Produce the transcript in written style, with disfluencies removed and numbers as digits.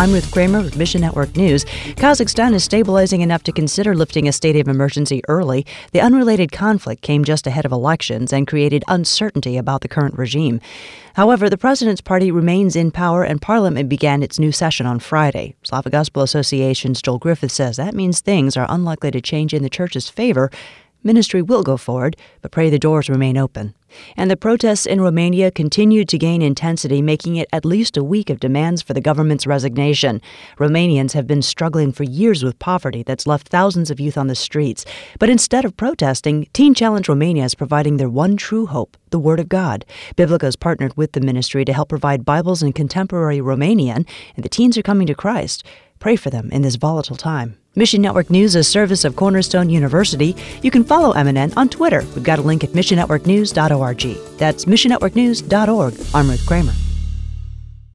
I'm Ruth Kramer with Mission Network News. Kazakhstan is stabilizing enough to consider lifting a state of emergency early. The unrelated conflict came just ahead of elections and created uncertainty about the current regime. However, the president's party remains in power and parliament began its new session on Friday. Slavic Gospel Association's Joel Griffith says that means things are unlikely to change in the church's favor. Ministry will go forward, but pray the doors remain open. And the protests in Romania continued to gain intensity, making it at least a week of demands for the government's resignation. Romanians have been struggling for years with poverty that's left thousands of youth on the streets. But instead of protesting, Teen Challenge Romania is providing their one true hope, the Word of God. Biblica has partnered with the ministry to help provide Bibles in contemporary Romanian, and the teens are coming to Christ. Pray for them in this volatile time. Mission Network News is a service of Cornerstone University. You can follow MNN on Twitter. We've got a link at missionnetworknews.org. That's missionnetworknews.org. I'm Ruth Kramer.